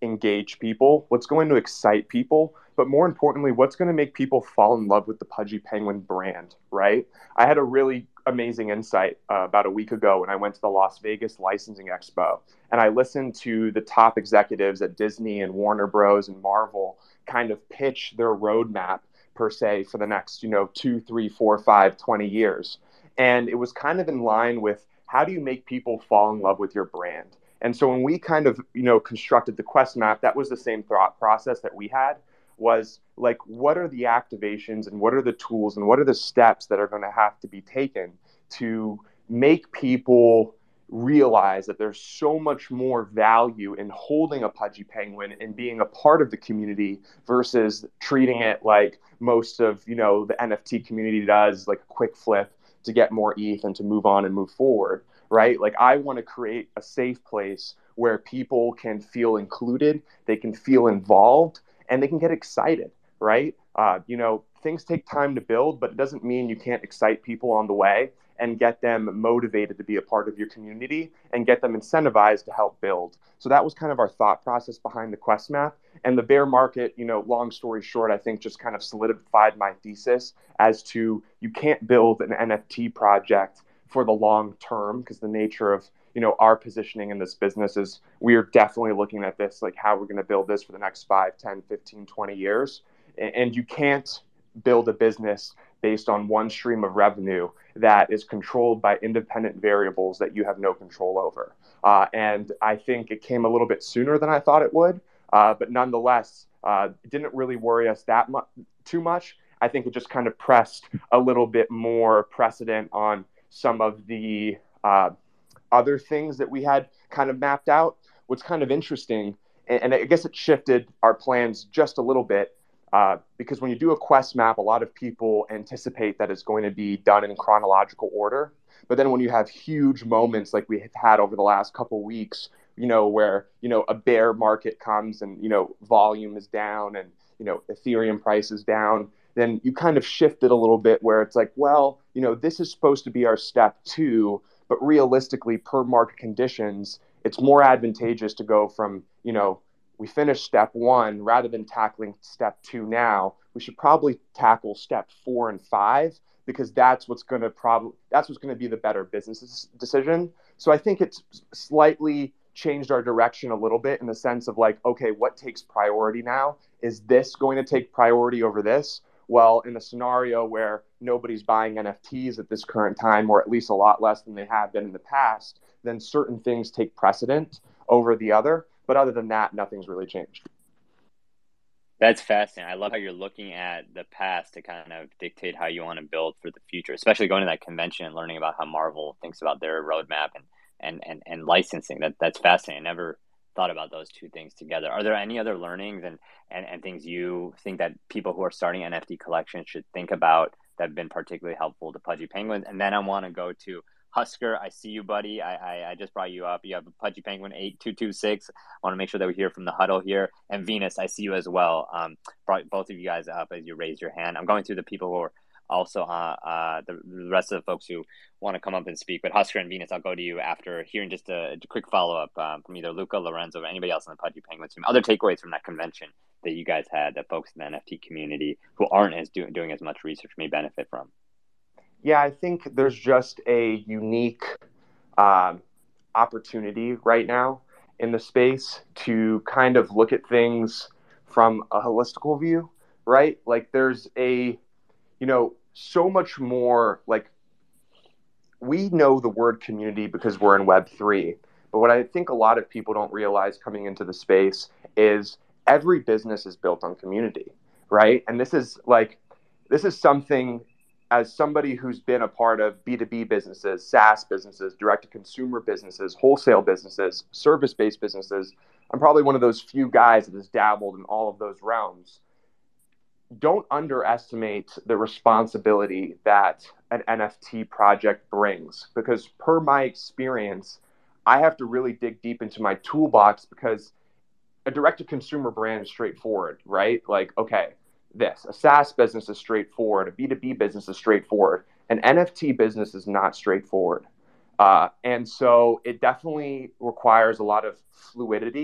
engage people, what's going to excite people, but more importantly, what's going to make people fall in love with the Pudgy Penguin brand, right? I had a really amazing insight uh, about a week ago when I went to the Las Vegas Licensing Expo, and I listened to the top executives at Disney and Warner Bros. And Marvel kind of pitch their roadmap, per se, for the next, you know, two, three, four, five, twenty years. And it was kind of in line with, how do you make people fall in love with your brand? And so when we kind of, you know, constructed the Quest map, that was the same thought process that we had, was like, what are the activations and what are the tools and what are the steps that are going to have to be taken to make people realize that there's so much more value in holding a Pudgy Penguin and being a part of the community versus treating it like most of, you know, the N F T community does, like a quick flip to get more E T H and to move on and move forward, right? Like, I want to create a safe place where people can feel included, they can feel involved, and they can get excited, right? Uh, you know, things take time to build, but it doesn't mean you can't excite people on the way and get them motivated to be a part of your community and get them incentivized to help build. So that was kind of our thought process behind the Quest map. And the bear market, you know, long story short, I think just kind of solidified my thesis as to, you can't build an N F T project for the long term, because the nature of, you know, our positioning in this business is, we are definitely looking at this, like, how we're going to build this for the next five, ten, fifteen, twenty years. And you can't build a business based on one stream of revenue that is controlled by independent variables that you have no control over. Uh, and I think it came a little bit sooner than I thought it would, uh, but nonetheless, uh, it didn't really worry us that much, too much. I think it just kind of pressed a little bit more precedent on some of the uh, other things that we had kind of mapped out. What's kind of interesting, and, and I guess it shifted our plans just a little bit, Uh, because when you do a Quest map, a lot of people anticipate that it's going to be done in chronological order. But then when you have huge moments like we have had over the last couple of weeks, you know, where, you know, a bear market comes and, you know, volume is down and, you know, Ethereum price is down, then you kind of shift it a little bit where it's like, well, you know, this is supposed to be our step two, but realistically, per market conditions, it's more advantageous to go from, you know, we finished step one, rather than tackling step two now, we should probably tackle step four and five, because that's what's going to probably, that's what's going to be the better business decision. So I think it's slightly changed our direction a little bit, in the sense of like, okay, what takes priority now? Is this going to take priority over this? Well, in a scenario where nobody's buying N F Ts at this current time, or at least a lot less than they have been in the past, then certain things take precedent over the other. But other than that, nothing's really changed. That's fascinating. I love how you're looking at the past to kind of dictate how you want to build for the future, especially going to that convention and learning about how Marvel thinks about their roadmap and and and, and licensing. That that's fascinating. I never thought about those two things together. Are there any other learnings and, and, and things you think that people who are starting N F T collections should think about that have been particularly helpful to Pudgy Penguins? And then I want to go to Husker. I see you, buddy. I, I I just brought you up. You have a Pudgy Penguin eight two two six. I want to make sure that we hear from the huddle here. And Venus, I see you as well. Um, brought both of you guys up as you raised your hand. I'm going through the people who are also uh, uh the, the rest of the folks who want to come up and speak. But Husker and Venus, I'll go to you after hearing just a, a quick follow up um, from either Luca, Lorenzo, or anybody else on the Pudgy Penguin team. Other takeaways from that convention that you guys had that folks in the N F T community who aren't as do, doing as much research may benefit from. Yeah, I think there's just a unique um, opportunity right now in the space to kind of look at things from a holistical view, right? Like, there's a, you know, so much more, like, we know the word community because we're in Web three, but what I think a lot of people don't realize coming into the space is every business is built on community, right? And this is like, this is something, as somebody who's been a part of B two B businesses, SaaS businesses, direct-to-consumer businesses, wholesale businesses, service-based businesses, I'm probably one of those few guys that has dabbled in all of those realms. Don't underestimate the responsibility that an N F T project brings, because per my experience, I have to really dig deep into my toolbox, because a direct-to-consumer brand is straightforward, right? Like, okay, this. A SaaS business is straightforward. A B two B business is straightforward. An N F T business is not straightforward. Uh, and so it definitely requires a lot of fluidity,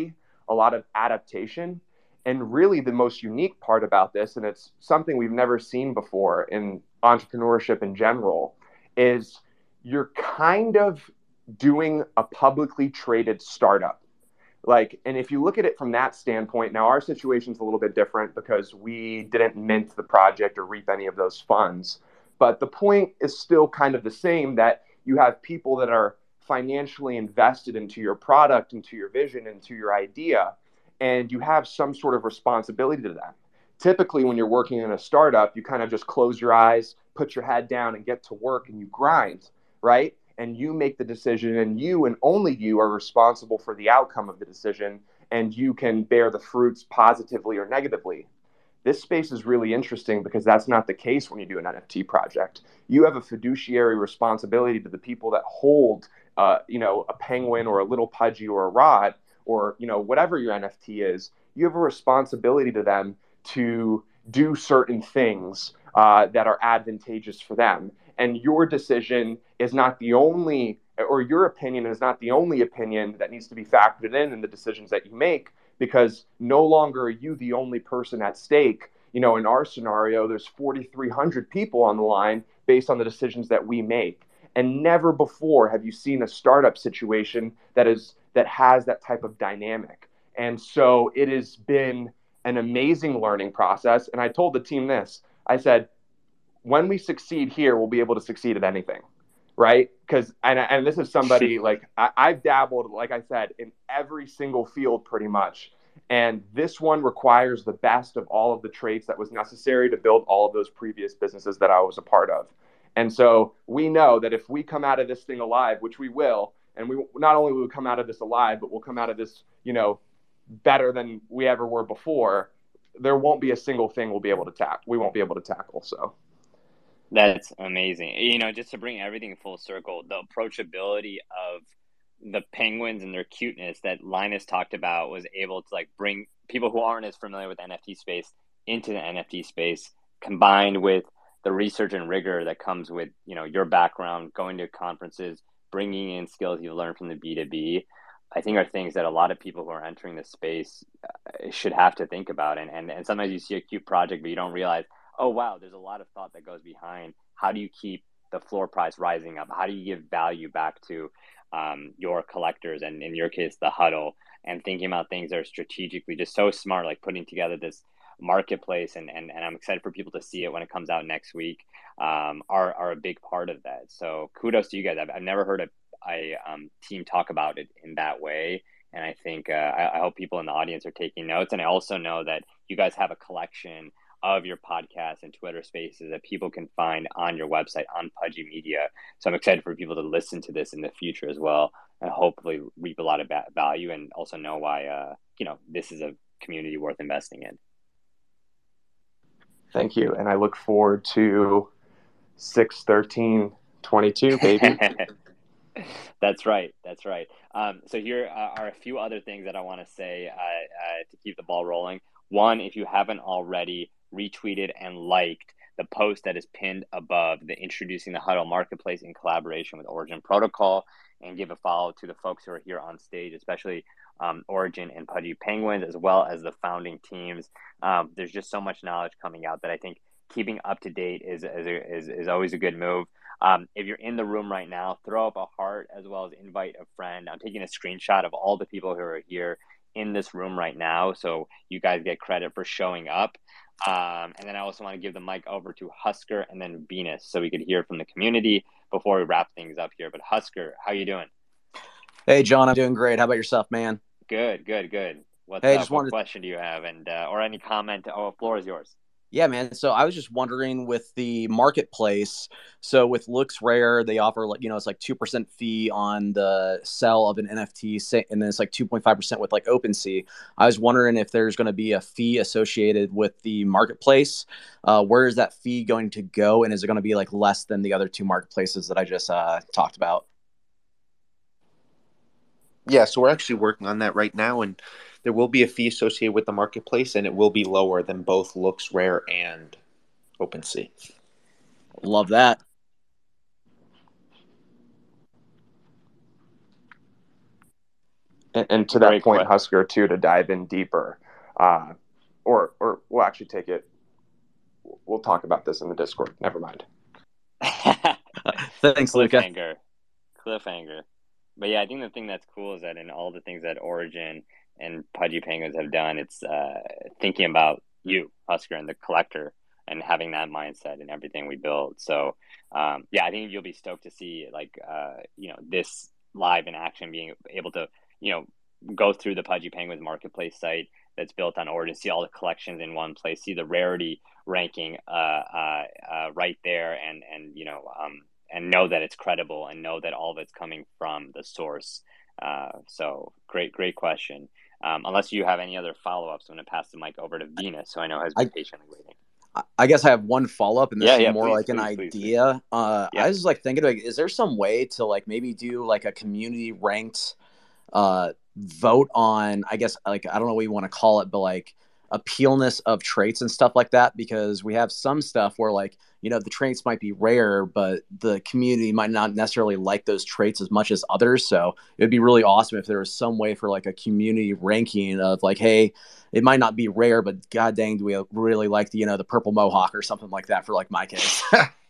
a lot of adaptation. And really the most unique part about this, and it's something we've never seen before in entrepreneurship in general, is you're kind of doing a publicly traded startup. Like, and if you look at it from that standpoint, now our situation's a little bit different because we didn't mint the project or reap any of those funds. But the point is still kind of the same, that you have people that are financially invested into your product, into your vision, into your idea, and you have some sort of responsibility to them. Typically, when you're working in a startup, you kind of just close your eyes, put your head down, and get to work, and you grind, right? And you make the decision, and you and only you are responsible for the outcome of the decision, and you can bear the fruits positively or negatively. This space is really interesting because that's not the case when you do an N F T project. You have a fiduciary responsibility to the people that hold, uh, you know, a penguin or a little Pudgy or a rod, or, you know, whatever your N F T is. You have a responsibility to them to do certain things uh, that are advantageous for them. And your decision is not the only, or your opinion is not the only opinion that needs to be factored in in the decisions that you make, because no longer are you the only person at stake. You know, in our scenario, there's forty-three hundred people on the line based on the decisions that we make. And never before have you seen a startup situation that is that has that type of dynamic. And so it has been an amazing learning process. And I told the team this, I said, when we succeed here, we'll be able to succeed at anything, right? Because, and, and this is somebody, like, I, I've dabbled, like I said, in every single field pretty much. And this one requires the best of all of the traits that was necessary to build all of those previous businesses that I was a part of. And so we know that if we come out of this thing alive, which we will, and we not only will we come out of this alive, but we'll come out of this, you know, better than we ever were before, there won't be a single thing we'll be able to tackle. We won't be able to tackle. So that's amazing. You know, just to bring everything full circle, the approachability of the penguins and their cuteness that Linus talked about was able to like bring people who aren't as familiar with the N F T space into the N F T space, combined with the research and rigor that comes with, you know, your background, going to conferences, bringing in skills you've learned from the B two B, I think are things that a lot of people who are entering the space should have to think about. And, and, and sometimes you see a cute project, but you don't realize, oh, wow, there's a lot of thought that goes behind. How do you keep the floor price rising up? How do you give value back to um, your collectors, and in your case, the huddle, and thinking about things that are strategically just so smart, like putting together this marketplace, and, and, and I'm excited for people to see it when it comes out next week, um, are, are a big part of that. So kudos to you guys. I've, I've never heard a, a um, team talk about it in that way. And I think, uh, I, I hope people in the audience are taking notes. And I also know that you guys have a collection of your podcasts and Twitter spaces that people can find on your website, on Pudgy Media. So I'm excited for people to listen to this in the future as well, and hopefully reap a lot of value, and also know why, uh, you know, this is a community worth investing in. Thank you. And I look forward to six thirteen twenty-two, baby. That's right. That's right. Um, so here are a few other things that I want to say uh, uh, to keep the ball rolling. One, if you haven't already, retweeted and liked the post that is pinned above the Introducing the Huddle Marketplace in collaboration with Origin Protocol, and give a follow to the folks who are here on stage, especially um, Origin and Pudgy Penguins, as well as the founding teams. Um, there's just so much knowledge coming out that I think keeping up to date is is, is, is always a good move. Um, if you're in the room right now, throw up a heart as well as invite a friend. I'm taking a screenshot of all the people who are here in this room right now, so you guys get credit for showing up. Um, and then I also want to give the mic over to Husker and then Venus, so we could hear from the community before we wrap things up here. But Husker, how you doing? Hey, John, I'm doing great. How about yourself, man? Good, good, good. What's hey, up? Just what wanted... question do you have, and uh, or any comment? Oh, floor is yours. Yeah, man. So I was just wondering with the marketplace. So with LooksRare, they offer, like, you know, it's like two percent fee on the sell of an N F T, and then it's like two point five percent with like OpenSea. I was wondering if there's going to be a fee associated with the marketplace. Uh, where is that fee going to go? And is it going to be like less than the other two marketplaces that I just uh, talked about? Yeah, so we're actually working on that right now, and there will be a fee associated with the marketplace, and it will be lower than both LooksRare and OpenSea. Love that. And, and to Great that point, question. Husker, too, to dive in deeper, uh, or or we'll actually take it. We'll talk about this in the Discord. Never mind. Thanks, Luca. Cliffhanger. Cliffhanger. But yeah, I think the thing that's cool is that in all the things that Origin and Pudgy Penguins have done, it's uh, thinking about you, Husker, and the collector, and having that mindset in everything we build. So um, yeah, I think you'll be stoked to see like uh, you know this live in action, being able to you know go through the Pudgy Penguins marketplace site that's built on Origin, see all the collections in one place, see the rarity ranking uh, uh, uh, right there, and and you know um, and know that it's credible, and know that all of it's coming from the source. Uh, so great, great question. Um, unless you have any other follow-ups, I'm going to pass the mic over to Venus, who I know has been I, patiently waiting. I guess I have one follow-up, and this yeah, is yeah, more please, like please, an please, idea. please. Uh, yeah. I was just like thinking, like, is there some way to like maybe do like a community ranked uh, vote on, I guess, like, I don't know what you want to call it, but like appealness of traits and stuff like that? Because we have some stuff where like, you know, the traits might be rare, but the community might not necessarily like those traits as much as others. So it'd be really awesome if there was some way for like a community ranking of like, hey, it might not be rare, but god dang, do we really like the, you know, the purple mohawk or something like that for like my case.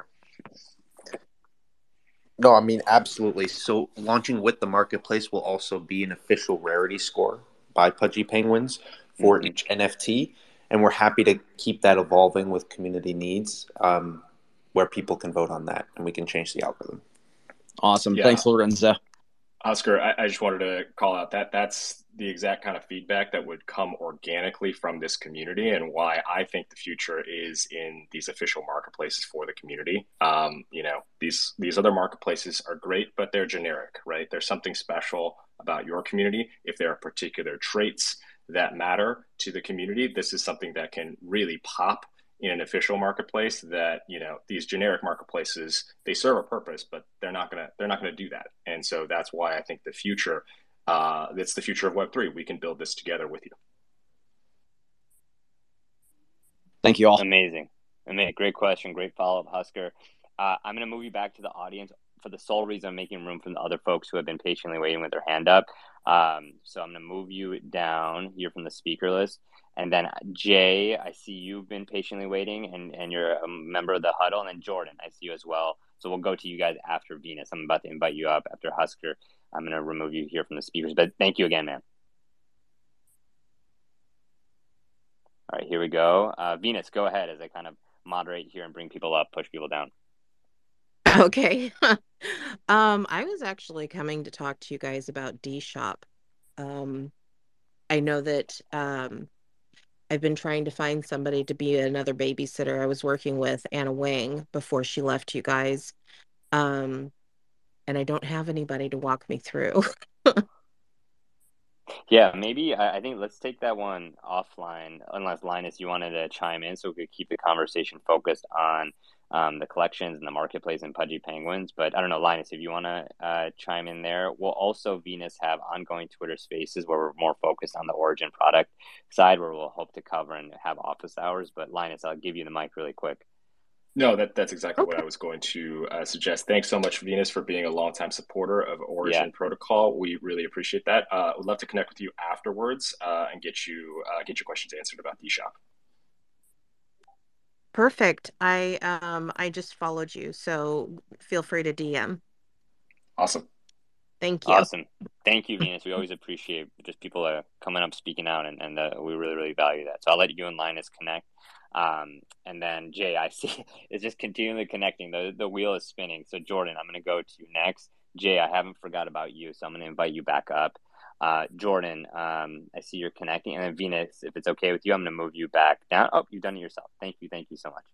No, I mean, absolutely. So launching with the marketplace will also be an official rarity score by Pudgy Penguins for mm-hmm. each N F T. And we're happy to keep that evolving with community needs, um, where people can vote on that and we can change the algorithm. Awesome. Yeah. Thanks, Lorenzo. Oscar, I, I just wanted to call out that that's the exact kind of feedback that would come organically from this community, and why I think the future is in these official marketplaces for the community. Um, you know, these these other marketplaces are great, but they're generic, right? There's something special about your community. If there are particular traits that matter to the community, this is something that can really pop in an official marketplace. That, you know, these generic marketplaces, they serve a purpose, but they're not gonna they're not gonna do that. And so that's why I think the future, uh, it's the future of Web three. We can build this together with you. Thank you all. Amazing, amazing, great question, great follow up, Husker. Uh, I'm gonna move you back to the audience for the sole reason I'm making room for the other folks who have been patiently waiting with their hand up. Um, so I'm gonna move you down here from the speaker list. And then Jay, I see you've been patiently waiting, and, and you're a member of the huddle. And then Jordan, I see you as well. So we'll go to you guys after Venus. I'm about to invite you up after Husker. I'm going to remove you here from the speakers. But thank you again, man. All right, here we go. Uh, Venus, go ahead as I kind of moderate here and bring people up, push people down. Okay. um, I was actually coming to talk to you guys about D-Shop. Um, I know that... Um, I've been trying to find somebody to be another babysitter. I was working with Anna Wang before she left you guys. Um, and I don't have anybody to walk me through. Yeah, maybe I, I think let's take that one offline, unless Linus, you wanted to chime in so we could keep the conversation focused on um, the collections and the marketplace and Pudgy Penguins. But I don't know, Linus, if you want to uh, chime in there. We'll also, Venus, have ongoing Twitter spaces where we're more focused on the Origin product side, where we'll hope to cover and have office hours. But Linus, I'll give you the mic really quick. No, that that's exactly Okay. what I was going to uh, suggest. Thanks so much, Venus, for being a longtime supporter of Origin Yeah. Protocol. We really appreciate that. Uh, would love to connect with you afterwards uh, and get you uh, get your questions answered about D-Shop. Perfect. I um I just followed you, so feel free to D M. Awesome. Thank you. Awesome. Thank you, Venus. We always appreciate just people uh, coming up, speaking out, and, and uh, we really, really value that. So I'll let you and Linus connect. Um, and then Jay, I see it's just continually connecting. The the wheel is spinning. So Jordan, I'm going to go to you next. Jay, I haven't forgot about you, so I'm going to invite you back up. Uh, Jordan, um, I see you're connecting. And then Venus, if it's okay with you, I'm going to move you back down. Oh, you've done it yourself. Thank you. Thank you so much.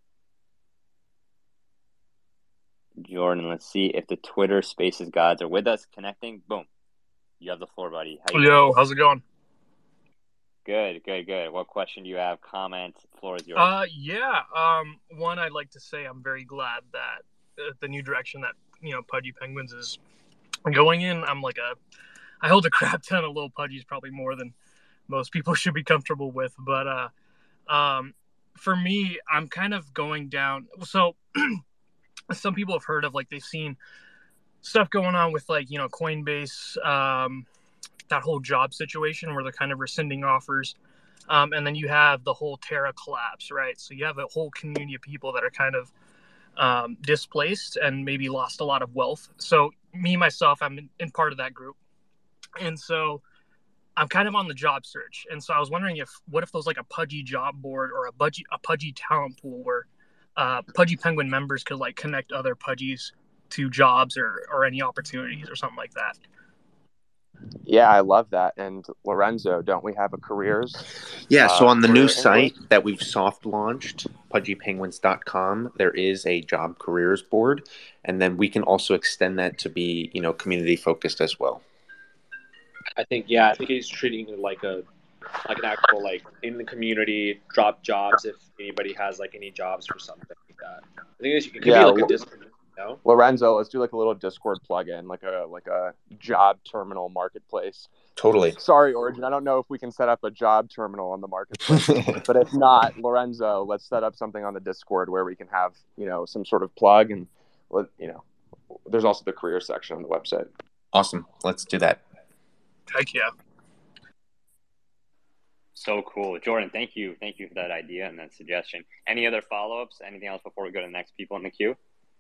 Jordan, let's see if the Twitter Spaces gods are with us, connecting. Boom. You have the floor, buddy. How you Yo, doing? how's it going? Good, good, good. What question do you have? Comment. Floor is yours. Uh, yeah. Um, one, I'd like to say I'm very glad that uh, the new direction that, you know, Pudgy Penguins is going in. I'm like a, I hold a crap ton of little Pudgies, probably more than most people should be comfortable with. But uh, um, for me, I'm kind of going down. So some people have heard of, like, they've seen stuff going on with, like, you know, Coinbase, um, that whole job situation where they're kind of rescinding offers. Um, and then you have the whole Terra collapse, right? So you have a whole community of people that are kind of um, displaced and maybe lost a lot of wealth. So me, myself, I'm in, in part of that group. And so I'm kind of on the job search. And so I was wondering if, what if there was like a Pudgy job board or a Pudgy, a Pudgy talent pool where uh, Pudgy Penguin members could like connect other Pudgies to jobs or, or any opportunities or something like that. Yeah, I love that. And Lorenzo, don't we have a careers? Yeah, so uh, on the new career site invoice? that we've soft launched, pudgy penguins dot com, there is a job careers board, and then we can also extend that to be, you know, community focused as well. I think yeah, I think he's treating it like a like an actual like in the community drop jobs if anybody has like any jobs for something like that. I think it could Yeah, be like a Lo- Discord, you know? Lorenzo, let's do like a little Discord plugin, like a like a job terminal marketplace. Totally. Sorry, Origin, I don't know if we can set up a job terminal on the marketplace, but if not, Lorenzo, let's set up something on the Discord where we can have, you know, some sort of plug, and you know, there's also the career section on the website. Awesome. Let's do that. Heck yeah. So cool. Jordan, thank you. Thank you for that idea and that suggestion. Any other follow-ups? Anything else before we go to the next people in the queue?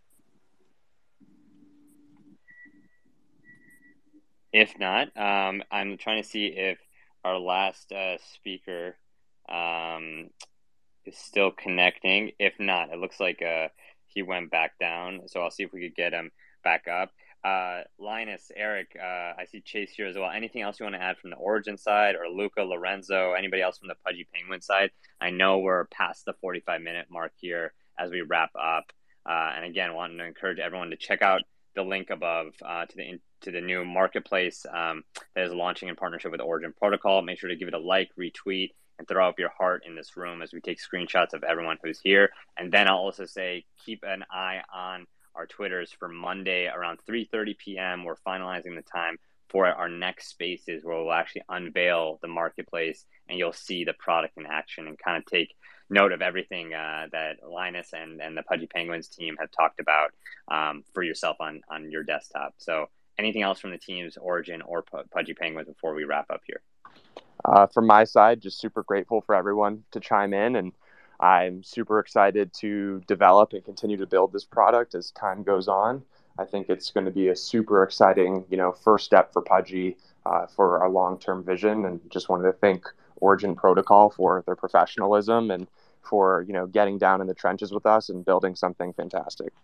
If not, um, I'm trying to see if our last uh, speaker um, is still connecting. If not, it looks like uh, he went back down. So I'll see if we could get him back up. Uh, Linus, Eric, uh, I see Chase here as well. Anything else you want to add from the Origin side, or Luca, Lorenzo, anybody else from the Pudgy Penguin side? I know we're past the forty-five minute mark here as we wrap up. Uh, and again, wanting to encourage everyone to check out the link above uh, to the to the new marketplace um, that is launching in partnership with Origin Protocol. Make sure to give it a like, retweet, and throw up your heart in this room as we take screenshots of everyone who's here. And then I'll also say keep an eye on our Twitters for Monday around three thirty p.m. We're finalizing the time for our next spaces where we'll actually unveil the marketplace and you'll see the product in action and kind of take note of everything uh, that Linus and, and the Pudgy Penguins team have talked about um, for yourself on, on your desktop. So anything else from the teams, Origin or Pudgy Penguins, before we wrap up here? Uh, from my side, just super grateful for everyone to chime in, and I'm super excited to develop and continue to build this product as time goes on. I think it's going to be a super exciting, you know, first step for Pudgy uh, for our long-term vision, and just wanted to thank Origin Protocol for their professionalism and for, you know, getting down in the trenches with us and building something fantastic.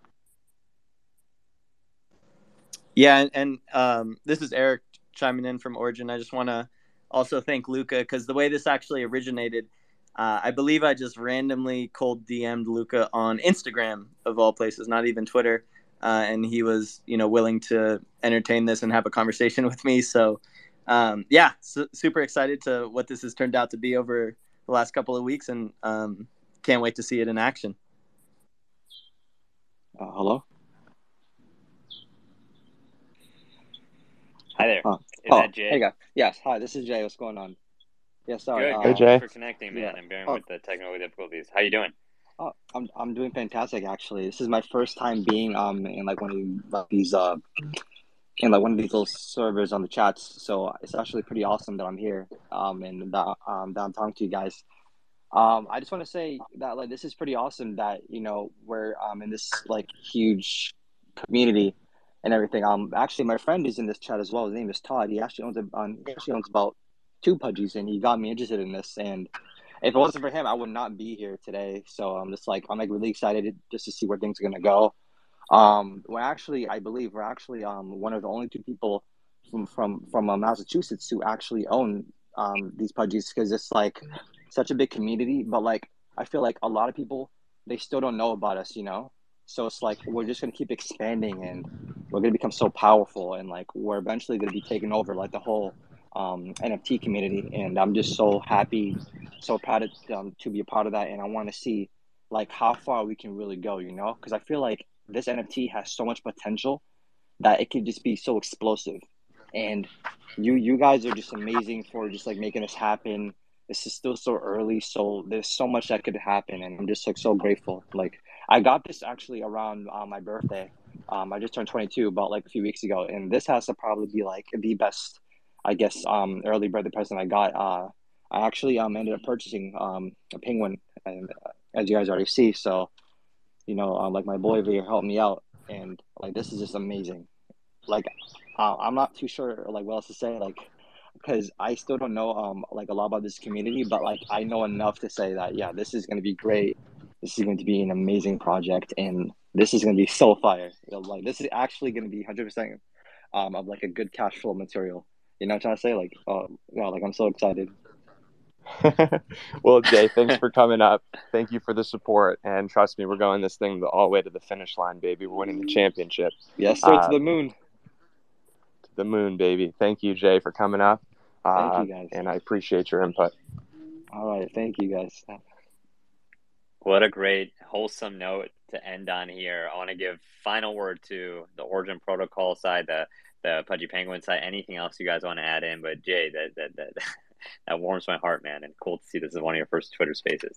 Yeah, and, and um, this is Eric chiming in from Origin. I just want to also thank Luca, because the way this actually originated, uh, I believe I just randomly cold D M'd Luca on Instagram, of all places, not even Twitter, uh, and he was, you know, willing to entertain this and have a conversation with me. So, um, yeah, su- super excited to what this has turned out to be over the last couple of weeks, and um, can't wait to see it in action. Uh, hello? Hi there. Uh, Is oh, that Jay? hey guys. Yes, hi, this is Jay. What's going on? Yeah, sorry. Good. Uh, Good. Jay. Thanks for connecting, man, yeah. and bearing Oh, with the technical difficulties. How you doing? oh, I'm I'm doing fantastic actually. This is my first time being um in like one of these, like, these uh in like one of these little servers on the chats. So it's actually pretty awesome that I'm here um and that um that I'm talking to you guys. Um, I just want to say that like this is pretty awesome that you know we're um in this like huge community and everything. Um, actually, my friend is in this chat as well. His name is Todd. He actually owns a, um, he actually owns about two Pudgies, and he got me interested in this. And if it wasn't for him, I would not be here today. So I'm just like I'm like really excited just to see where things are gonna go. Um, we're actually, I believe, we're actually um one of the only two people from from from uh, Massachusetts who actually own um these Pudgies, because it's like such a big community. But like I feel like a lot of people, they still don't know about us, you know. So it's like we're just gonna keep expanding, and we're gonna become so powerful, and like we're eventually gonna be taking over like the whole um, N F T community. And I'm just so happy, so proud of, um, to be a part of that. And I want to see like how far we can really go, you know, because I feel like this N F T has so much potential that it could just be so explosive. And you you guys are just amazing for just like making this happen. This is still so early, so there's so much that could happen, and I'm just like so grateful. Like I got this actually around uh, my birthday. Um, I just turned twenty-two about like a few weeks ago, and this has to probably be like the best I guess um early birthday present I got. Uh, I actually um ended up purchasing um a penguin, and uh, as you guys already see, so you know, uh, like my boy over here helped me out, and like this is just amazing. Like, uh, I'm not too sure like what else to say, like, because I still don't know um like a lot about this community, but like I know enough to say that yeah, this is gonna be great. This is going to be an amazing project, and this is going to be so fire. You know, like this is actually going to be one hundred percent um of like a good cash flow material. You know what I'm trying to say? Like, uh, you know, like I'm so excited. Well, Jay, thanks for coming up. Thank you for the support, and trust me, we're going this thing all the way to the finish line, baby. We're winning the championship. Yes, sir. Uh, To the moon. To the moon, baby. Thank you, Jay, for coming up. Uh, Thank you, guys. And I appreciate your input. All right, thank you, guys. What a great, wholesome note to end on here. I want to give final word to the Origin Protocol side, the the Pudgy Penguin side. Anything else you guys want to add in? But Jay, that that that that warms my heart, man, and cool to see this is one of your first Twitter Spaces.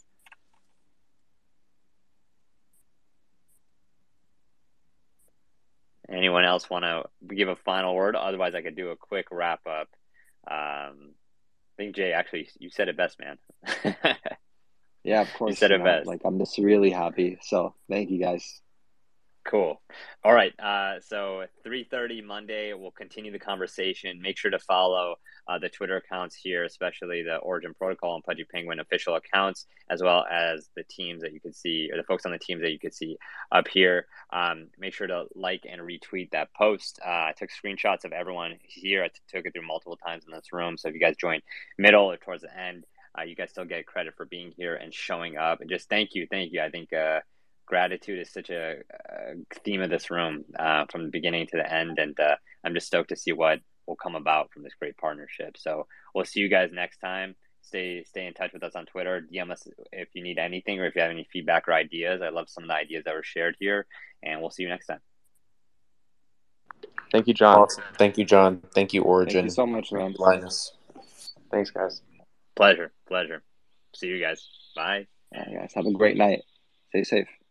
Anyone else want to give a final word? Otherwise, I could do a quick wrap up. Um, I think Jay, actually, you said it best, man. Yeah, of course. You said you it know, best. Like I'm just really happy. So thank you, guys. Cool. All right. Uh, so three thirty Monday, we'll continue the conversation. Make sure to follow uh, the Twitter accounts here, especially the Origin Protocol and Pudgy Penguin official accounts, as well as the teams that you can see, or the folks on the teams that you can see up here. Um, make sure to like and retweet that post. Uh, I took screenshots of everyone here. I t- took it through multiple times in this room. So if you guys join middle or towards the end, uh, you guys still get credit for being here and showing up. And just thank you. Thank you. I think, uh, gratitude is such a, a theme of this room uh, from the beginning to the end, and uh, I'm just stoked to see what will come about from this great partnership. So we'll see you guys next time. Stay stay in touch with us on Twitter. D M us if you need anything or if you have any feedback or ideas. I love some of the ideas that were shared here, and we'll see you next time. Thank you, John. Awesome. Thank you, John. Thank you, Origin. Thank you so much, man. Linus. Thanks, guys. Pleasure. Pleasure. See you guys. Bye. Yeah, guys, have a great night. Stay safe.